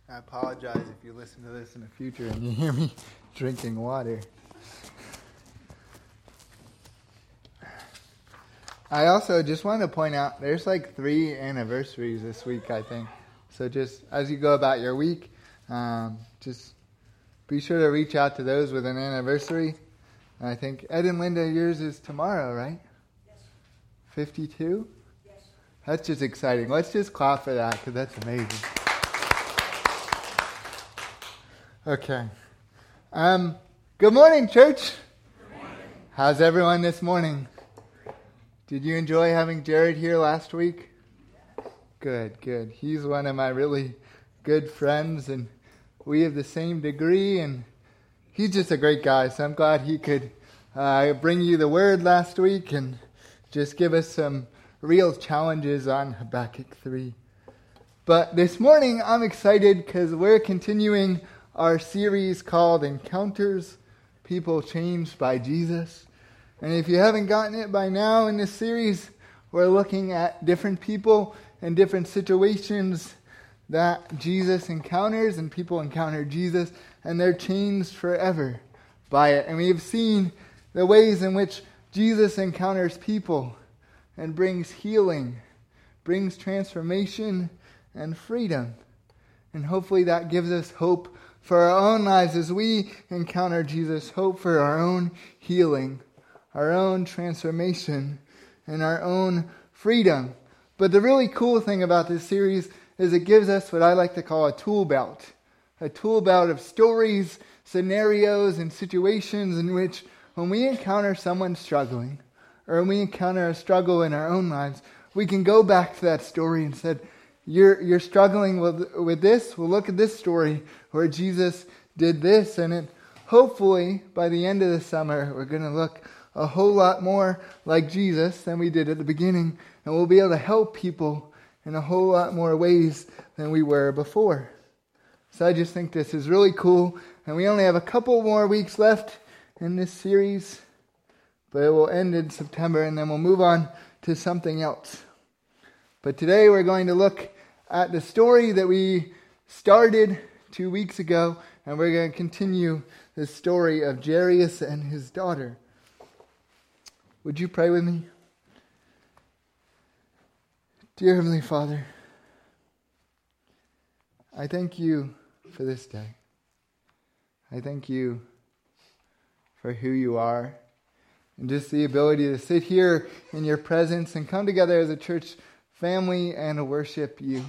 I apologize if you listen to this in the future and you hear me drinking water. I also just want to point out, there's like 3 anniversaries this week, I think. So just as you go about your week, just be sure to reach out to those with an anniversary. And I think, Ed and Linda, yours is tomorrow, right? Yes. 52? Yes. That's just exciting. Let's just clap for that, because that's amazing. Okay. Good morning, church. Good morning. How's everyone this morning? Did you enjoy having Jared here last week? Good. He's one of my really good friends, and we have the same degree, and he's just a great guy, so I'm glad he could bring you the word last week and just give us some real challenges on Habakkuk 3. But this morning, I'm excited because we're continuing our series called Encounters, People Changed by Jesus. And if you haven't gotten it by now, in this series, we're looking at different people and different situations that Jesus encounters, and people encounter Jesus, and they're changed forever by it. And we've seen the ways in which Jesus encounters people and brings healing, brings transformation and freedom. And hopefully that gives us hope for our own lives as we encounter Jesus, hope for our own healing, our own transformation, and our own freedom. But the really cool thing about this series is it gives us what I like to call a tool belt of stories, scenarios, and situations in which when we encounter someone struggling, or when we encounter a struggle in our own lives, we can go back to that story and say, You're struggling with this? Well, look at this story where Jesus did this, and it, hopefully by the end of the summer, we're going to look a whole lot more like Jesus than we did at the beginning, and we'll be able to help people in a whole lot more ways than we were before. So I just think this is really cool, and we only have a couple more weeks left in this series, but it will end in September, and then we'll move on to something else. But today we're going to look at the story that we started 2 weeks ago, and we're going to continue the story of Jairus and his daughter. Would you pray with me? Dear Heavenly Father, I thank you for this day. I thank you for who you are, and just the ability to sit here in your presence and come together as a church family and to worship you.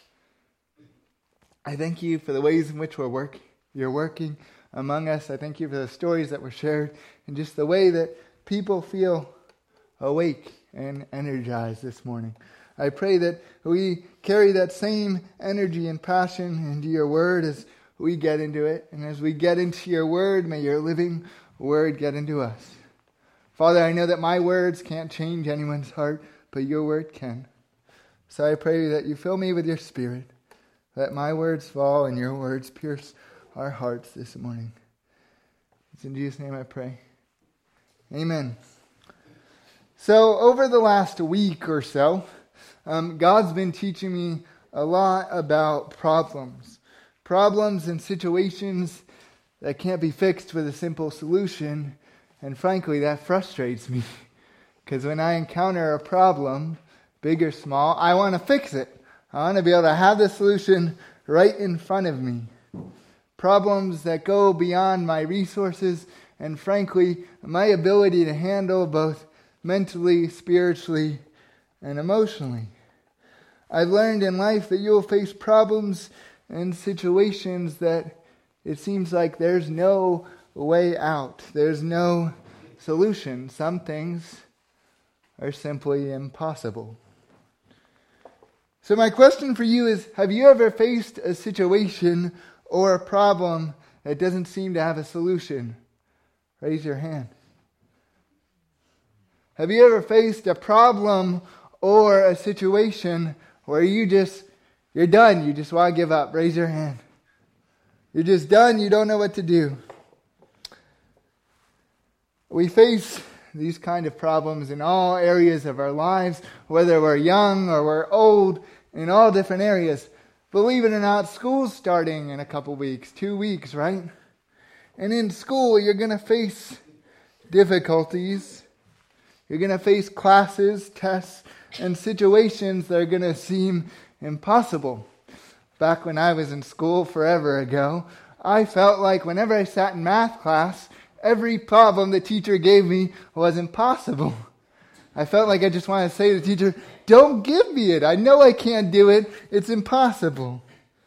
I thank you for the ways in which you're working among us. I thank you for the stories that were shared and just the way that people feel awake and energized this morning. I pray that we carry that same energy and passion into your word as we get into it. And as we get into your word, may your living word get into us. Father, I know that my words can't change anyone's heart, but your word can. So I pray that you fill me with your spirit. Let my words fall and your words pierce our hearts this morning. It's in Jesus' name I pray. Amen. So over the last week or so, God's been teaching me a lot about problems. Problems and situations that can't be fixed with a simple solution. And frankly, that frustrates me. Because when I encounter a problem, big or small, I want to fix it. I want to be able to have the solution right in front of me. Problems that go beyond my resources and frankly, my ability to handle both mentally, spiritually, and emotionally. I've learned in life that you will face problems and situations that it seems like there's no way out. There's no solution. Some things are simply impossible. So my question for you is, have you ever faced a situation or a problem that doesn't seem to have a solution? Raise your hand. Have you ever faced a problem or a situation where you're done, you just want to give up? Raise your hand. You're just done, you don't know what to do. We face these kind of problems in all areas of our lives, whether we're young or we're old, in all different areas. Believe it or not, school's starting in a couple weeks, 2 weeks, right? And in school, you're going to face difficulties. You're going to face classes, tests, and situations that are going to seem impossible. Back when I was in school forever ago, I felt like whenever I sat in math class, every problem the teacher gave me was impossible. I felt like I just wanted to say to the teacher, don't give me it. I know I can't do it. It's impossible.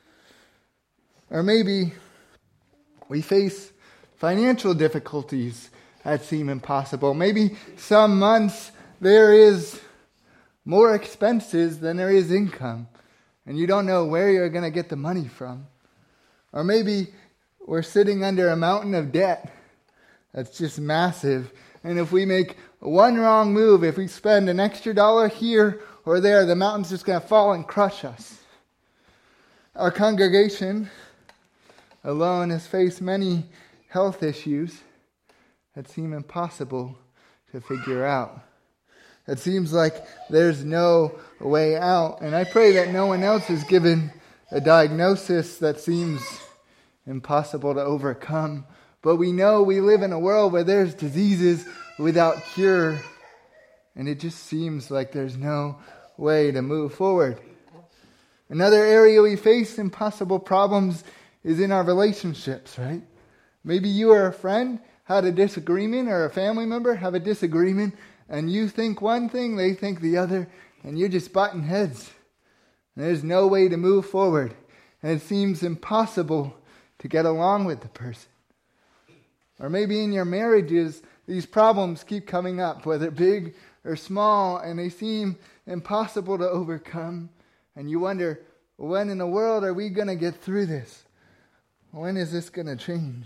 Or maybe we face financial difficulties that seem impossible. Maybe some months there is more expenses than there is income, and you don't know where you're going to get the money from. Or maybe we're sitting under a mountain of debt that's just massive, and if we make one wrong move, if we spend an extra dollar here or there, the mountain's just going to fall and crush us. Our congregation alone has faced many health issues that seem impossible to figure out. It seems like there's no way out. And I pray that no one else is given a diagnosis that seems impossible to overcome. But we know we live in a world where there's diseases without cure. And it just seems like there's no way to move forward. Another area we face impossible problems is in our relationships, right? Maybe you or a friend had a disagreement, or a family member have a disagreement, and you think one thing, they think the other, and you're just butting heads. And there's no way to move forward. And it seems impossible to get along with the person. Or maybe in your marriages, these problems keep coming up, whether big or small, and they seem impossible to overcome. And you wonder, when in the world are we going to get through this? When is this going to change?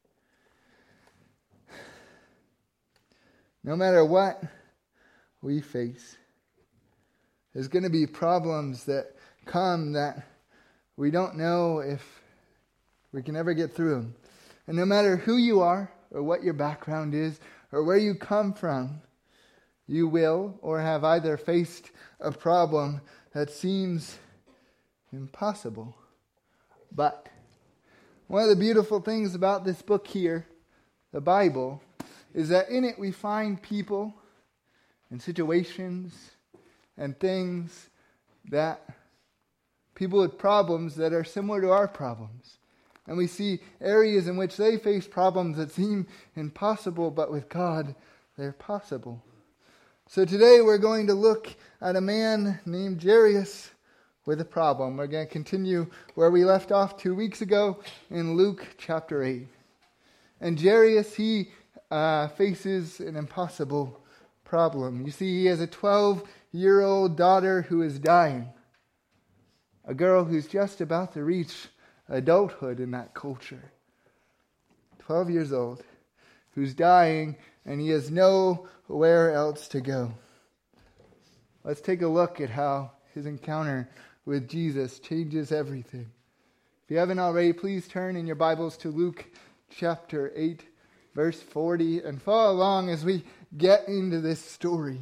No matter what we face, there's going to be problems that come that we don't know if we can ever get through them. And no matter who you are, or what your background is, or where you come from, you will or have either faced a problem that seems impossible. But one of the beautiful things about this book here, the Bible, is that in it we find people and situations and things that people with problems that are similar to our problems. And we see areas in which they face problems that seem impossible, but with God, they're possible. So today we're going to look at a man named Jairus with a problem. We're going to continue where we left off 2 weeks ago in Luke chapter 8. And Jairus, he faces an impossible problem. You see, he has a 12-year-old daughter who is dying. A girl who's just about to reach adulthood in that culture. 12 years old, who's dying, and he has nowhere else to go. Let's take a look at how his encounter with Jesus changes everything. If you haven't already, please turn in your Bibles to Luke chapter 8, verse 40, and follow along as we get into this story.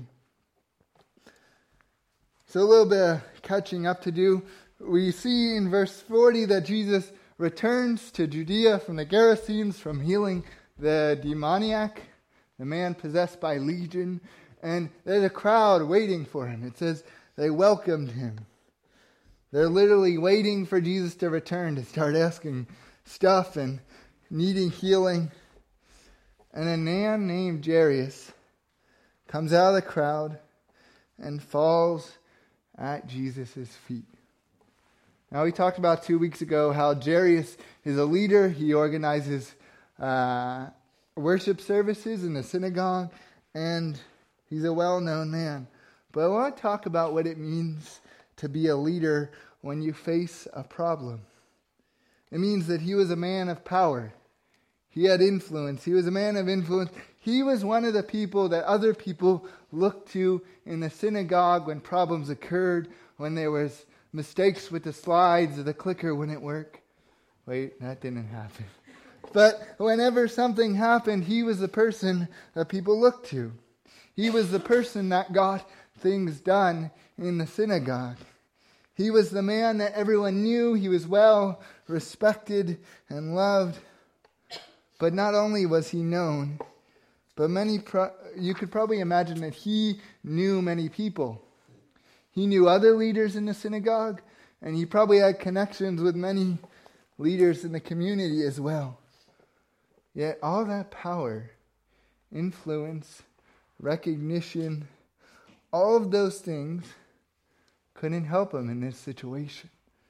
So a little bit of catching up to do. We see in verse 40 that Jesus returns to Judea from the Gerasenes, from healing the demoniac, the man possessed by legion, and there's a crowd waiting for him. It says they welcomed him. They're literally waiting for Jesus to return to start asking stuff and needing healing. And a man named Jairus comes out of the crowd and falls at Jesus' feet. Now, we talked about 2 weeks ago how Jairus is a leader. He organizes worship services in the synagogue, and he's a well-known man. But I want to talk about what it means to be a leader when you face a problem. It means that he was a man of power. He had influence. He was a man of influence. He was one of the people that other people looked to in the synagogue when problems occurred, when there was mistakes with the slides or the clicker wouldn't work. Wait, that didn't happen. But whenever something happened, he was the person that people looked to. He was the person that got things done in the synagogue. He was the man that everyone knew. He was well respected and loved. But not only was he known, but you could probably imagine that he knew many people. He knew other leaders in the synagogue, and he probably had connections with many leaders in the community as well. Yet all that power, influence, recognition, all of those things couldn't help him in this situation.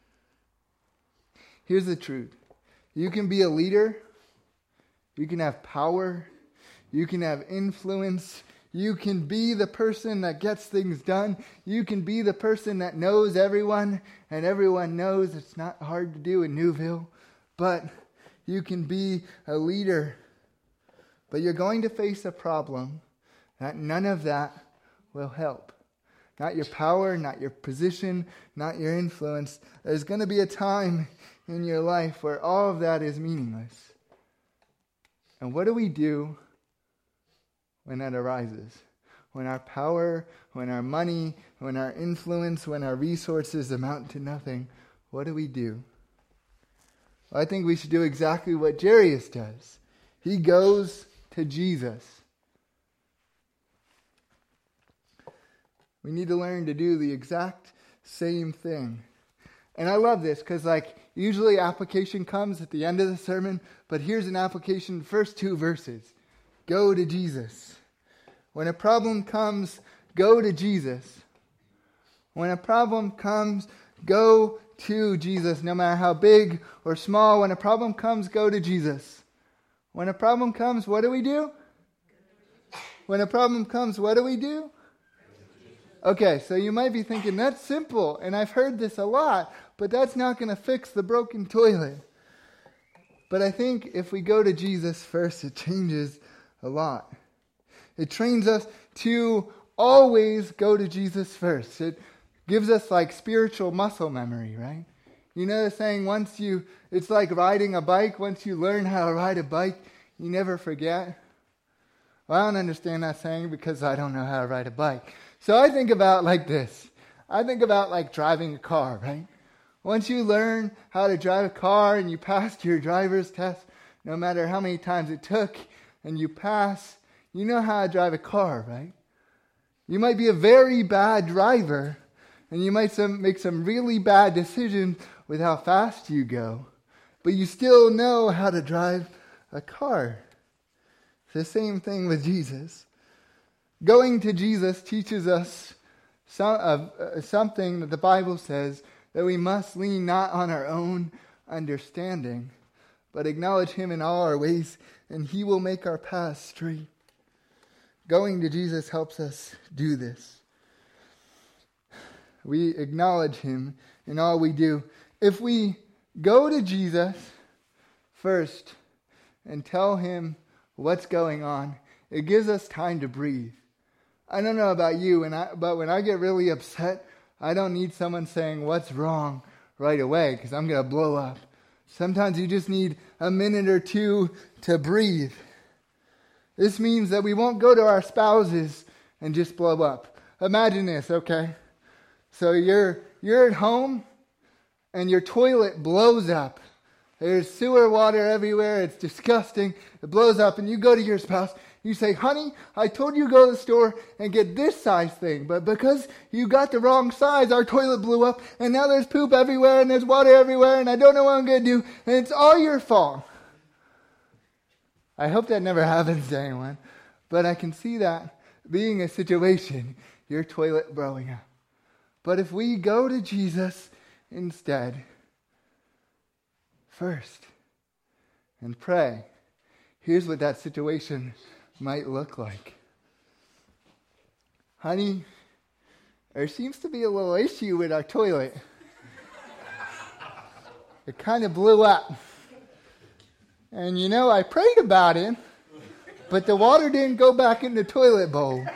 Here's the truth. You can be a leader. You can have power. You can have influence. You can be the person that gets things done. You can be the person that knows everyone, and everyone knows it's not hard to do in Newville. But you can be a leader. But you're going to face a problem that none of that will help. Not your power, not your position, not your influence. There's going to be a time in your life where all of that is meaningless. And what do we do when that arises? When our power, when our money, when our influence, when our resources amount to nothing, what do we do? Well, I think we should do exactly what Jairus does. He goes to Jesus. We need to learn to do the exact same thing. And I love this because usually application comes at the end of the sermon, but here's an application, the first 2 verses. Go to Jesus. When a problem comes, go to Jesus. When a problem comes, go to Jesus. No matter how big or small, when a problem comes, go to Jesus. When a problem comes, what do we do? When a problem comes, what do we do? Okay, so you might be thinking, that's simple, and I've heard this a lot, but that's not going to fix the broken toilet. But I think if we go to Jesus first, it changes a lot. It trains us to always go to Jesus first. It gives us spiritual muscle memory, right? You know the saying, it's like riding a bike. Once you learn how to ride a bike, you never forget. Well, I don't understand that saying because I don't know how to ride a bike. So I think about this. I think about driving a car, right? Once you learn how to drive a car and you pass your driver's test, no matter how many times it took, and you pass, you know how to drive a car, right? You might be a very bad driver, and you might make some really bad decisions with how fast you go, but you still know how to drive a car. It's the same thing with Jesus. Going to Jesus teaches us something that the Bible says, that we must lean not on our own understanding, but acknowledge Him in all our ways, and He will make our paths straight. Going to Jesus helps us do this. We acknowledge Him in all we do. If we go to Jesus first and tell Him what's going on, it gives us time to breathe. I don't know about you, but when I get really upset, I don't need someone saying what's wrong right away because I'm going to blow up. Sometimes you just need a minute or two to breathe. This means that we won't go to our spouses and just blow up. Imagine this, okay? So you're at home and your toilet blows up. There's sewer water everywhere. It's disgusting. It blows up and you go to your spouse. You say, honey, I told you to go to the store and get this size thing, but because you got the wrong size, our toilet blew up, and now there's poop everywhere, and there's water everywhere, and I don't know what I'm going to do, and it's all your fault. I hope that never happens to anyone, but I can see that being a situation, your toilet blowing up. But if we go to Jesus instead, first, and pray, here's what that situation might look like. Honey, there seems to be a little issue with our toilet. It kind of blew up. And I prayed about it, but the water didn't go back in the toilet bowl.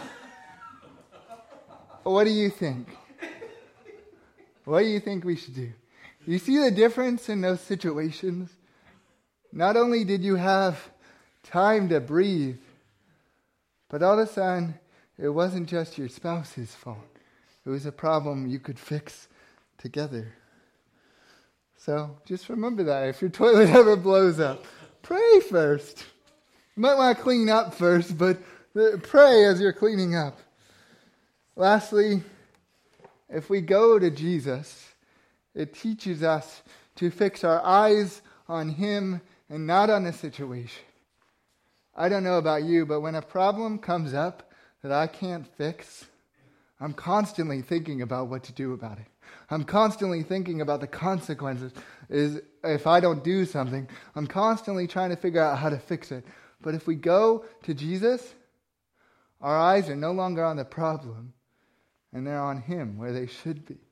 What do you think? What do you think we should do? You see the difference in those situations? Not only did you have time to breathe, but all of a sudden, it wasn't just your spouse's fault. It was a problem you could fix together. So just remember that. If your toilet ever blows up, pray first. You might want to clean up first, but pray as you're cleaning up. Lastly, if we go to Jesus, it teaches us to fix our eyes on Him and not on the situation. I don't know about you, but when a problem comes up that I can't fix, I'm constantly thinking about what to do about it. I'm constantly thinking about the consequences. If I don't do something, I'm constantly trying to figure out how to fix it. But if we go to Jesus, our eyes are no longer on the problem, and they're on Him, where they should be.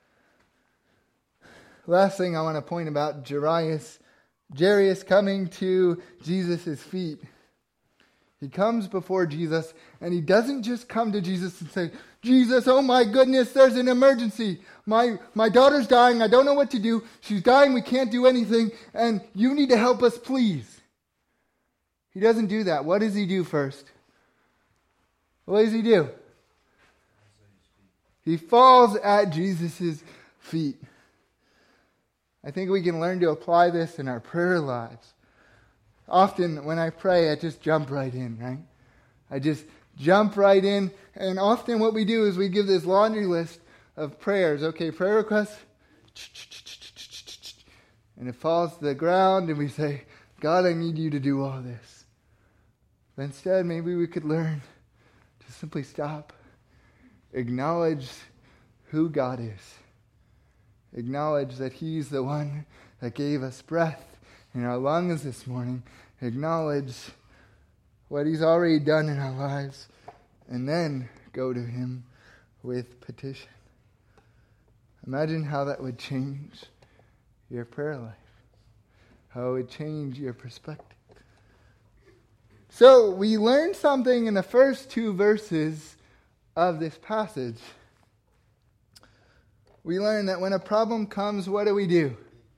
Last thing I want to point about Jairus coming to Jesus' feet. He comes before Jesus, and he doesn't just come to Jesus and say, Jesus, oh my goodness, there's an emergency. My daughter's dying. I don't know what to do. She's dying. We can't do anything, and you need to help us, please. He doesn't do that. What does he do first? What does he do? He falls at Jesus' feet. I think we can learn to apply this in our prayer lives. Often when I pray, I just jump right in, right? I just jump right in. And often what we do is we give this laundry list of prayers. Okay, prayer requests. And it falls to the ground and we say, God, I need you to do all this. But instead, maybe we could learn to simply stop. Acknowledge who God is. Acknowledge that He's the one that gave us breath in our lungs this morning. Acknowledge what He's already done in our lives. And then go to Him with petition. Imagine how that would change your prayer life. How it would change your perspective. So we learned something in the first two verses of this passage. We learned that when a problem comes, what do?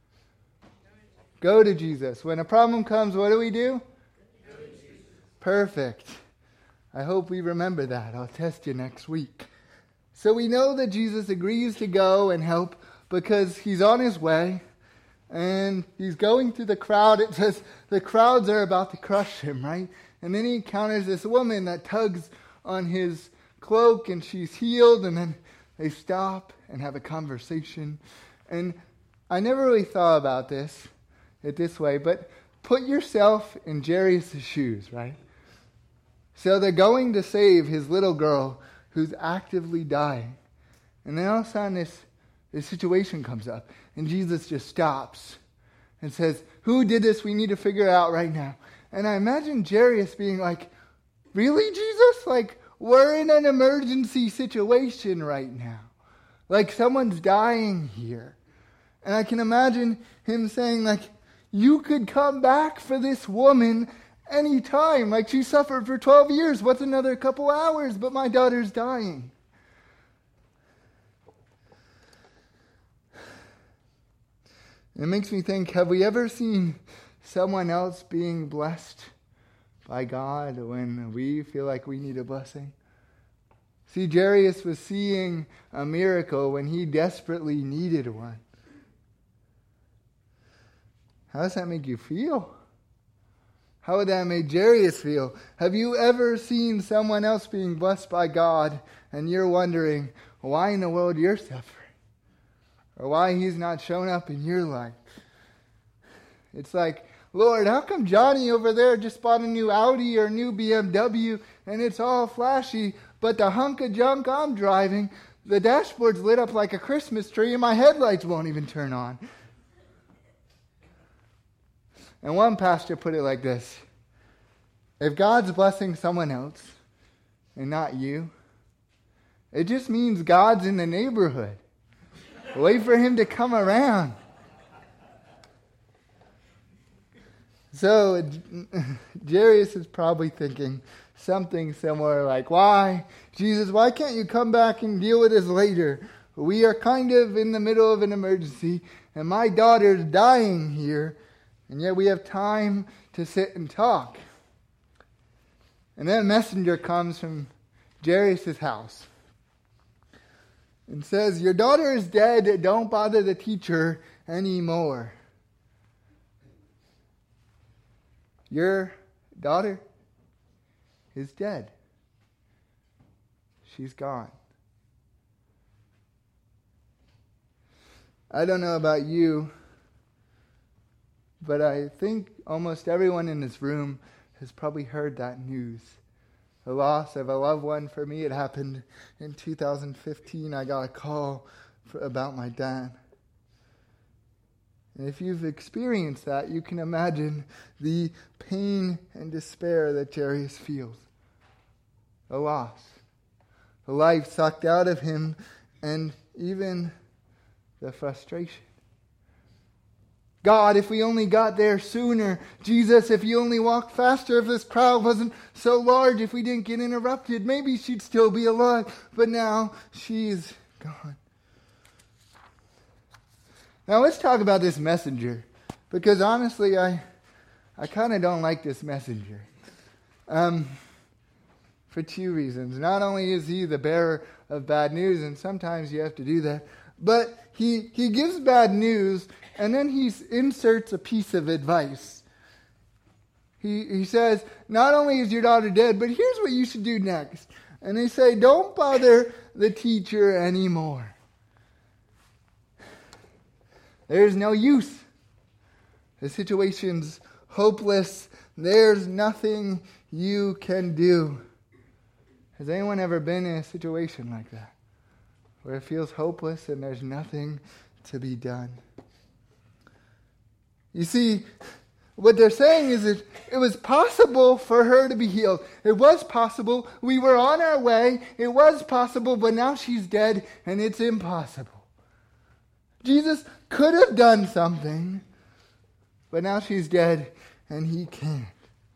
Go to Jesus. When a problem comes, what do? Perfect. I hope we remember that. I'll test you next week. So we know that Jesus agrees to go and help because He's on His way and He's going through the crowd. It says the crowds are about to crush Him, right? And then He encounters this woman that tugs on His cloak and she's healed, and then they stop and have a conversation. And I never really thought about it this way, but put yourself in Jairus' shoes, right? So they're going to save his little girl who's actively dying. And then all of a sudden this situation comes up. And Jesus just stops and says, who did this? We need to figure it out right now. And I imagine Jairus being like, really, Jesus? Like, we're in an emergency situation right now. Like, someone's dying here. And I can imagine him saying, like, you could come back for this woman anytime. Like, she suffered for 12 years. What's another couple hours? But my daughter's dying. It makes me think, have we ever seen someone else being blessed by God when we feel like we need a blessing? See, Jairus was seeing a miracle when he desperately needed one. How does that make you feel? How would that make Jairus feel? Have you ever seen someone else being blessed by God and you're wondering why in the world you're suffering? Or why He's not shown up in your life? It's like, Lord, how come Johnny over there just bought a new Audi or a new BMW and it's all flashy, but the hunk of junk I'm driving, the dashboard's lit up like a Christmas tree and my headlights won't even turn on? And one pastor put it like this: if God's blessing someone else and not you, it just means God's in the neighborhood. Wait for Him to come around. So Jairus is probably thinking something similar like, why? Jesus, why can't you come back and deal with this later? We are kind of in the middle of an emergency and my daughter's dying here, and yet we have time to sit and talk. And then a messenger comes from Jairus' house. and says, your daughter is dead, don't bother the teacher anymore. Your daughter is dead. She's gone. I don't know about you, but I think almost everyone in this room has probably heard that news. The loss of a loved one. For me, it happened in 2015. I got a call about my dad. And if you've experienced that, you can imagine the pain and despair that Jarius feels. The loss. The life sucked out of him, and even the frustration. God, if we only got there sooner. Jesus, if you only walked faster, if this crowd wasn't so large, if we didn't get interrupted, maybe she'd still be alive. But now she's gone. Now let's talk about this messenger. Because honestly, I kind of don't like this messenger. For two reasons. Not only is he the bearer of bad news, and sometimes you have to do that, but he gives bad news, and then he inserts a piece of advice. He says, not only is your daughter dead, but here's what you should do next. And they say, don't bother the teacher anymore. There's no use. The situation's hopeless. There's nothing you can do. Has anyone ever been in a situation like that? Where it feels hopeless and there's nothing to be done? You see, what they're saying is that it was possible for her to be healed. It was possible. We were on our way. It was possible, but now she's dead and it's impossible. Jesus could have done something, but now she's dead and he can't.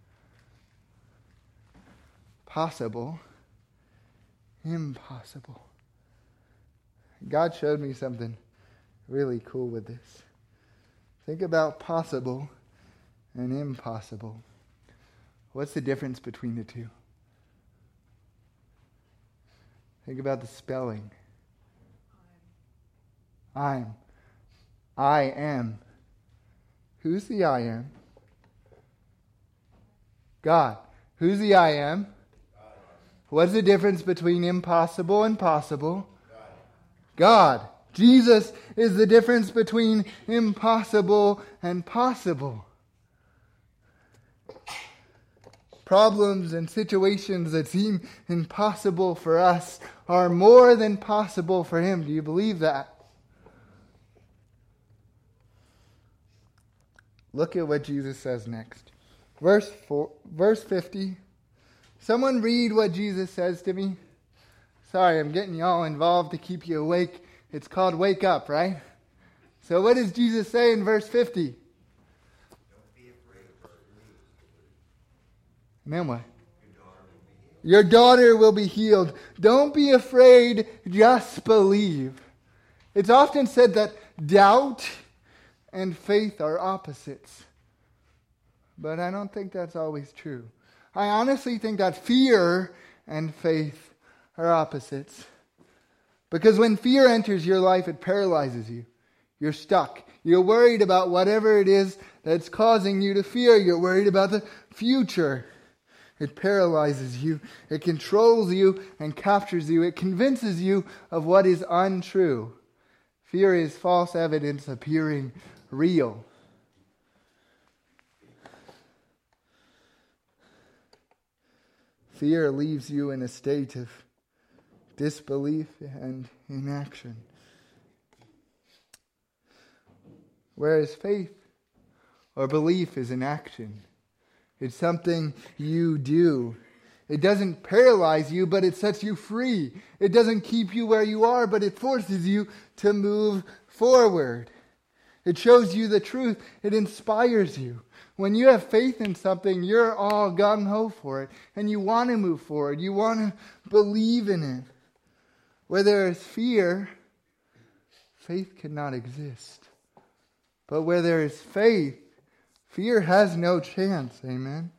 Possible. Impossible. God showed me something really cool with this. Think about possible and impossible. What's the difference between the two? Think about the spelling. I am. Who's the I am? God. Who's the I am? What's the difference between impossible and possible? God. Jesus is the difference between impossible and possible. Problems and situations that seem impossible for us are more than possible for Him. Do you believe that? Look at what Jesus says next. Verse 50. Someone read what Jesus says to me. Sorry, I'm getting you all involved to keep you awake. It's called wake up, right? So what does Jesus say in verse 50? Don't be afraid. And then what? Your daughter will be healed. Don't be afraid, just believe. It's often said that doubt and faith are opposites. But I don't think that's always true. I honestly think that fear and faith are opposites. Because when fear enters your life, it paralyzes you. You're stuck. You're worried about whatever it is that's causing you to fear. You're worried about the future. It paralyzes you. It controls you and captures you. It convinces you of what is untrue. Fear is false evidence appearing real. Fear leaves you in a state of disbelief and inaction. Whereas faith or belief is an action. It's something you do. It doesn't paralyze you, but it sets you free. It doesn't keep you where you are, but it forces you to move forward. It shows you the truth. It inspires you. When you have faith in something, you're all gung-ho for it, and you want to move forward. You want to believe in it. Where there is fear, faith cannot exist. But where there is faith, fear has no chance. Amen?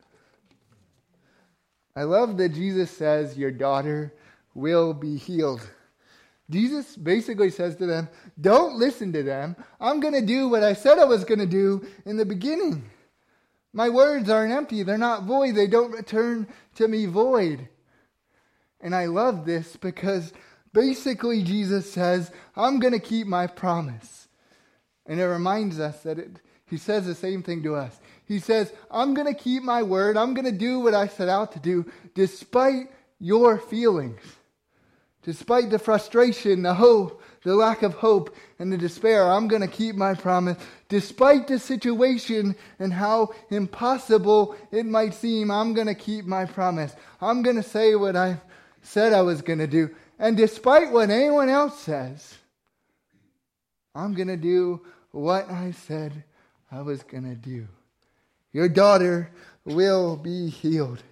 I love that Jesus says, your daughter will be healed. Jesus basically says to them, don't listen to them. I'm going to do what I said I was going to do in the beginning. My words aren't empty. They're not void. They don't return to me void. And I love this because basically Jesus says, I'm going to keep my promise. And it reminds us that he says the same thing to us. He says, I'm going to keep my word. I'm going to do what I set out to do despite your feelings. Despite the frustration, the hope, the lack of hope, and the despair, I'm going to keep my promise. Despite the situation and how impossible it might seem, I'm going to keep my promise. I'm going to say what I said I was going to do. And despite what anyone else says, I'm going to do what I said I was going to do. Your daughter will be healed.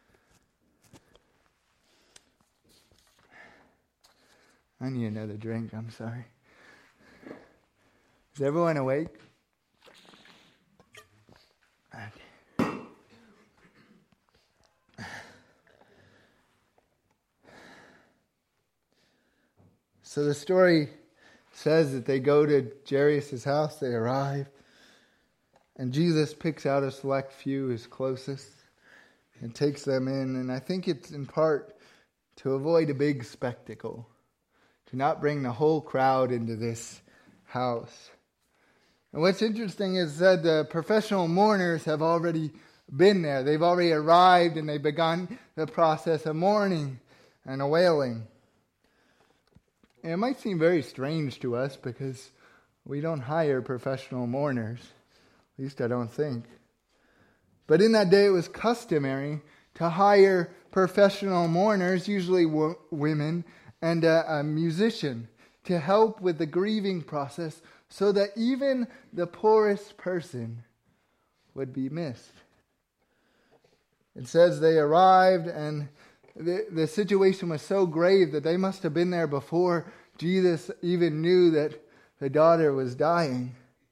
I need another drink, I'm sorry. Is everyone awake? Okay. So the story says that they go to Jairus' house, they arrive, and Jesus picks out a select few, his closest, and takes them in. And I think it's in part to avoid a big spectacle. To not bring the whole crowd into this house. And what's interesting is that the professional mourners have already been there. They've already arrived and they've begun the process of mourning and wailing. And it might seem very strange to us because we don't hire professional mourners. At least I don't think. But in that day it was customary to hire professional mourners, usually women, and a musician to help with the grieving process so that even the poorest person would be missed. It says they arrived and the situation was so grave that they must have been there before Jesus even knew that the daughter was dying.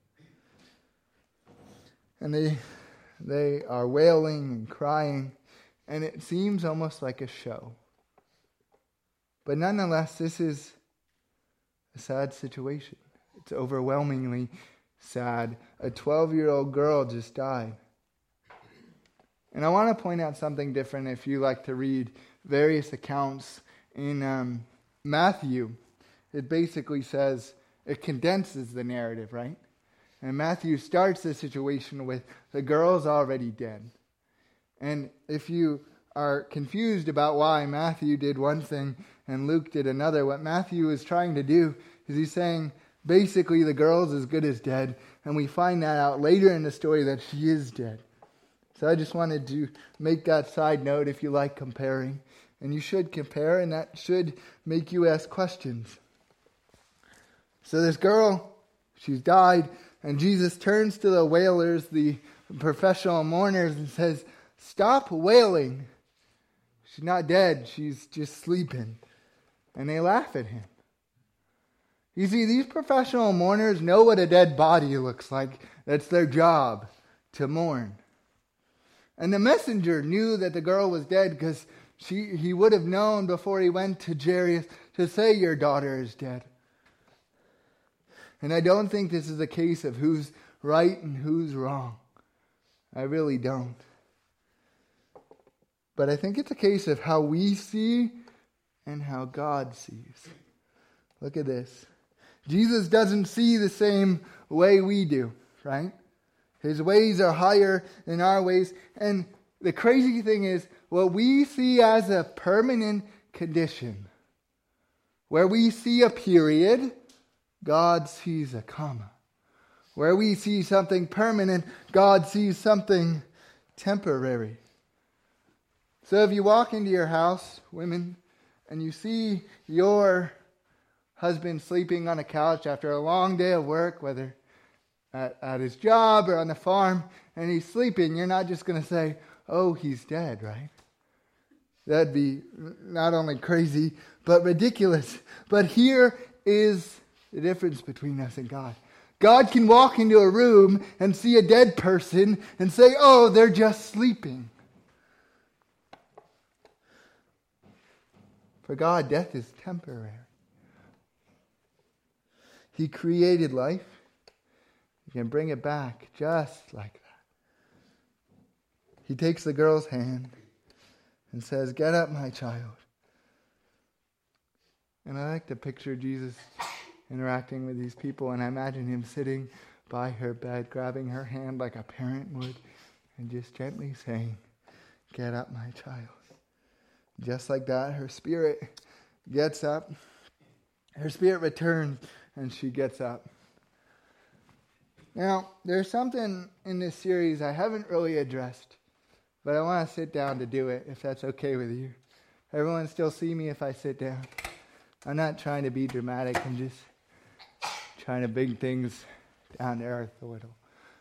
And they are wailing and crying, and it seems almost like a show. But nonetheless, this is a sad situation. It's overwhelmingly sad. A 12-year-old girl just died. And I want to point out something different if you like to read various accounts in Matthew. It basically says, it condenses the narrative, right? And Matthew starts the situation with the girl's already dead. And if you are confused about why Matthew did one thing and Luke did another, what Matthew is trying to do is he's saying basically the girl's as good as dead, and we find that out later in the story that she is dead. So I just wanted to make that side note if you like comparing. And you should compare, and that should make you ask questions. So this girl, she's died, and Jesus turns to the wailers, the professional mourners, and says, "Stop wailing. She's not dead, she's just sleeping." And they laugh at him. You see, these professional mourners know what a dead body looks like. That's their job, to mourn. And the messenger knew that the girl was dead because he would have known before he went to Jairus to say, "Your daughter is dead." And I don't think this is a case of who's right and who's wrong. I really don't. But I think it's a case of how we see and how God sees. Look at this. Jesus doesn't see the same way we do, right? His ways are higher than our ways. And the crazy thing is, what we see as a permanent condition, where we see a period, God sees a comma. Where we see something permanent, God sees something temporary. So if you walk into your house, women, and you see your husband sleeping on a couch after a long day of work, whether at his job or on the farm, and he's sleeping, you're not just going to say, "Oh, he's dead," right? That'd be not only crazy, but ridiculous. But here is the difference between us and God. God can walk into a room and see a dead person and say, "Oh, they're just sleeping." For God, death is temporary. He created life. He can bring it back just like that. He takes the girl's hand and says, "Get up, my child." And I like to picture Jesus interacting with these people, and I imagine him sitting by her bed, grabbing her hand like a parent would, and just gently saying, "Get up, my child." Just like that, her spirit gets up. Her spirit returns, and she gets up. Now, there's something in this series I haven't really addressed, but I want to sit down to do it, if that's okay with you. Everyone still see me if I sit down? I'm not trying to be dramatic. I'm just trying to bring things down to earth a little.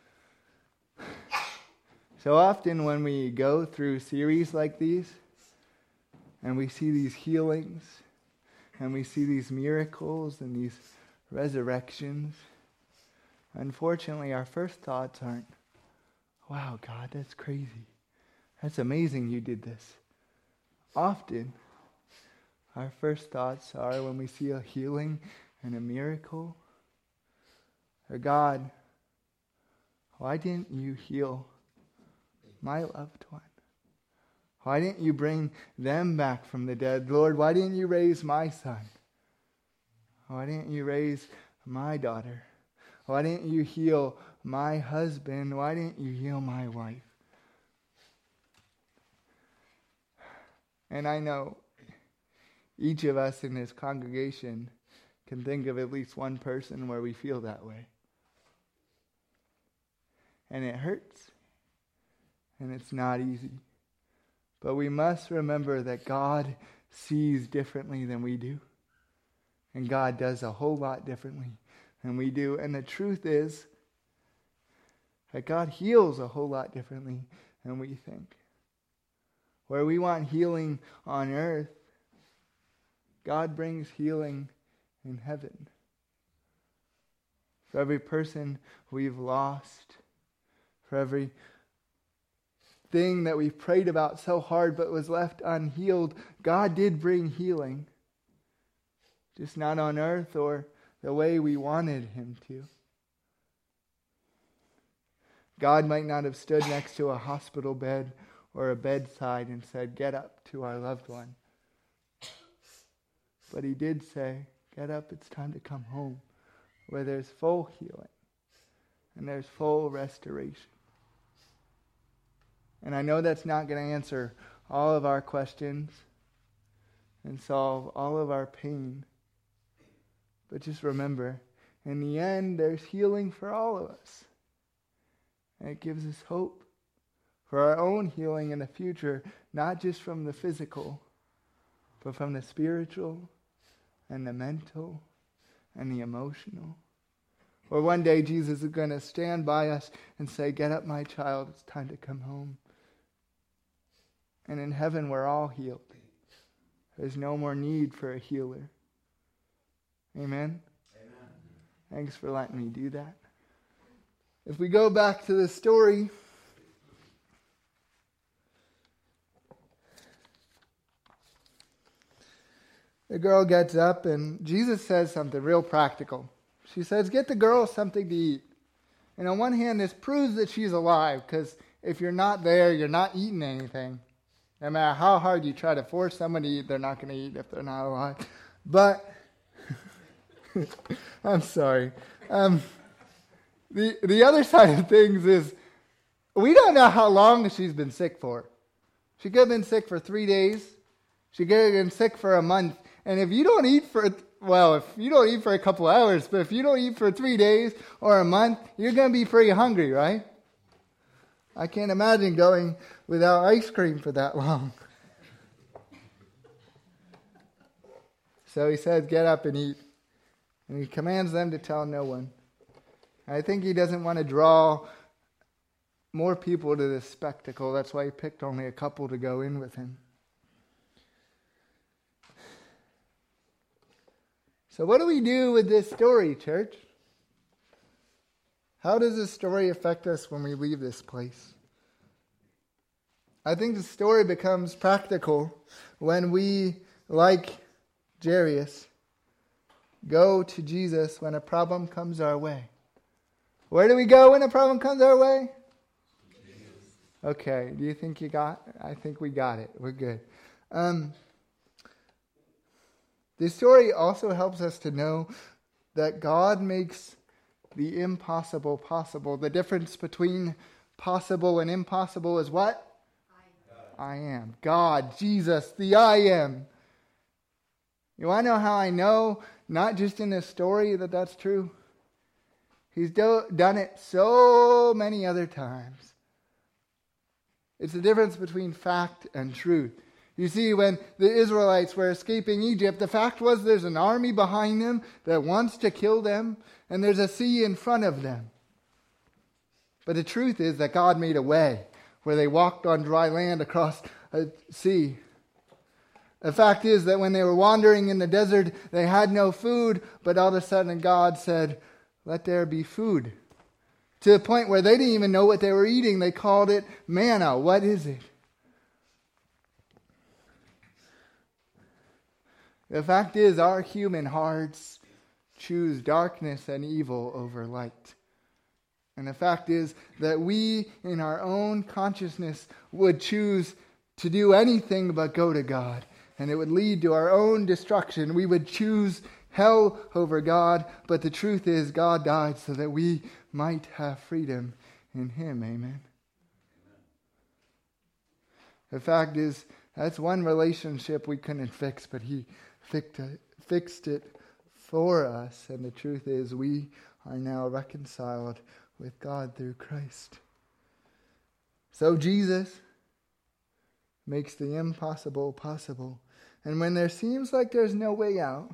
So often when we go through series like these, and we see these healings, and we see these miracles and these resurrections, unfortunately our first thoughts aren't, "Wow, God, that's crazy. That's amazing you did this." Often, our first thoughts are when we see a healing and a miracle, or, "God, why didn't you heal my loved one? Why didn't you bring them back from the dead? Lord, why didn't you raise my son? Why didn't you raise my daughter? Why didn't you heal my husband? Why didn't you heal my wife?" And I know each of us in this congregation can think of at least one person where we feel that way. And it hurts. And it's not easy. But we must remember that God sees differently than we do. And God does a whole lot differently than we do. And the truth is that God heals a whole lot differently than we think. Where we want healing on earth, God brings healing in heaven. For every person we've lost, for every thing that we've prayed about so hard but was left unhealed, God did bring healing. Just not on earth or the way we wanted him to. God might not have stood next to a hospital bed or a bedside and said, "Get up," to our loved one. But he did say, "Get up, it's time to come home," where there's full healing and there's full restoration. And I know that's not going to answer all of our questions and solve all of our pain. But just remember, in the end, there's healing for all of us. And it gives us hope for our own healing in the future, not just from the physical, but from the spiritual and the mental and the emotional. Or one day Jesus is going to stand by us and say, "Get up, my child, it's time to come home." And in heaven, we're all healed. There's no more need for a healer. Amen? Amen. Thanks for letting me do that. If we go back to the story, the girl gets up and Jesus says something real practical. She says, "Get the girl something to eat." And on one hand, this proves that she's alive, because if you're not there, you're not eating anything. No matter how hard you try to force somebody to eat, they're not going to eat if they're not alive. But, I'm sorry. The other side of things is, we don't know how long she's been sick for. She could have been sick for 3 days. She could have been sick for a month. And if you don't eat for, if you don't eat for a couple hours, but if you don't eat for 3 days or a month, you're going to be pretty hungry, right? I can't imagine going without ice cream for that long. So he says, "Get up and eat." And he commands them to tell no one. I think he doesn't want to draw more people to this spectacle. That's why he picked only a couple to go in with him. So what do we do with this story, church? How does this story affect us when we leave this place? I think the story becomes practical when we, like Jairus, go to Jesus when a problem comes our way. Where do we go when a problem comes our way? Okay, do you think you got? I think we got it. We're good. This story also helps us to know that God makes the impossible possible. The difference between possible and impossible is what? I am. God, Jesus, the I am. You want to know how I know, not just in this story, that that's true? He's done it so many other times. It's the difference between fact and truth. You see, when the Israelites were escaping Egypt, the fact was there's an army behind them that wants to kill them, and there's a sea in front of them. But the truth is that God made a way where they walked on dry land across a sea. The fact is that when they were wandering in the desert, they had no food, but all of a sudden God said, "Let there be food." To the point where they didn't even know what they were eating. They called it manna. What is it? The fact is, our human hearts choose darkness and evil over light. And the fact is that we, in our own consciousness, would choose to do anything but go to God. And it would lead to our own destruction. We would choose hell over God. But the truth is, God died so that we might have freedom in Him. Amen. The fact is, that's one relationship we couldn't fix, but He fixed it for us. And the truth is, we are now reconciled with God through Christ. So Jesus makes the impossible possible. And when there seems like there's no way out,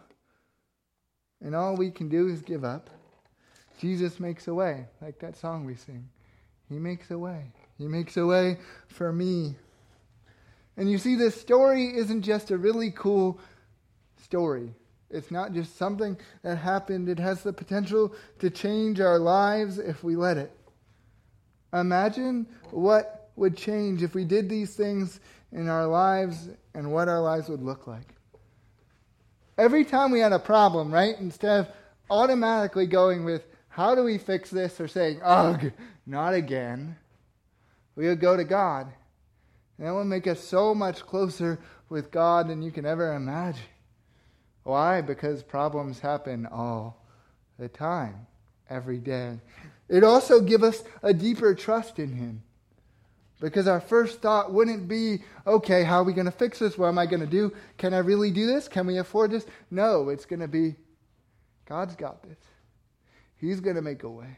and all we can do is give up, Jesus makes a way, like that song we sing. He makes a way. He makes a way for me. And you see, this story isn't just a really cool story. It's not just something that happened. It has the potential to change our lives if we let it. Imagine what would change if we did these things in our lives and what our lives would look like. Every time we had a problem, right, instead of automatically going with, how do we fix this, or saying, ugh, not again, we would go to God. And that would make us so much closer with God than you can ever imagine. Why? Because problems happen all the time, every day. It also gives us a deeper trust in Him. Because our first thought wouldn't be, okay, how are we going to fix this? What am I going to do? Can I really do this? Can we afford this? No, it's going to be, God's got this. He's going to make a way.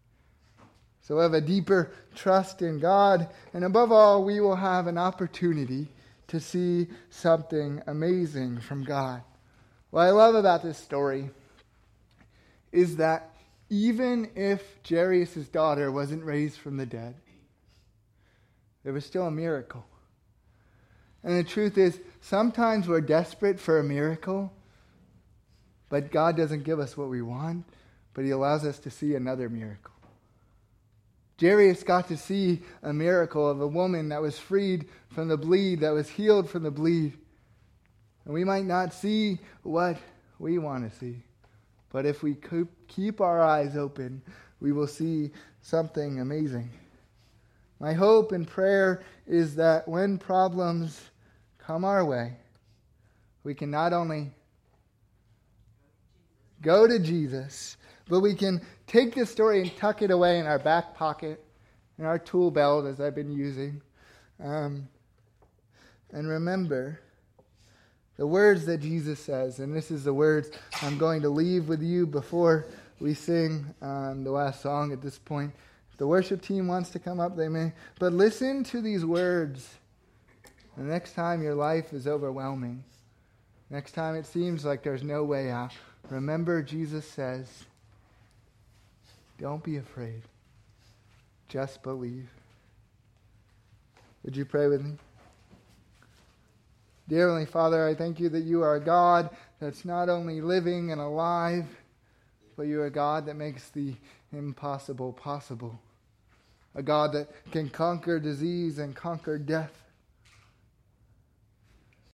So we'll have a deeper trust in God. And above all, we will have an opportunity to see something amazing from God. What I love about this story is that even if Jairus' daughter wasn't raised from the dead, there was still a miracle. And the truth is, sometimes we're desperate for a miracle, but God doesn't give us what we want, but He allows us to see another miracle. Jairus got to see a miracle of a woman that was freed from the bleed, that was healed from the bleed. And we might not see what we want to see, but if we keep our eyes open, we will see something amazing. My hope and prayer is that when problems come our way, we can not only go to Jesus, but we can take this story and tuck it away in our back pocket, in our tool belt, as I've been using. And remember the words that Jesus says, and this is the words I'm going to leave with you before we sing the last song at this point. If the worship team wants to come up, they may. But listen to these words. The next time your life is overwhelming, next time it seems like there's no way out, remember Jesus says, don't be afraid. Just believe. Would you pray with me? Dear Heavenly Father, I thank you that you are a God that's not only living and alive, but you are a God that makes the impossible possible. A God that can conquer disease and conquer death.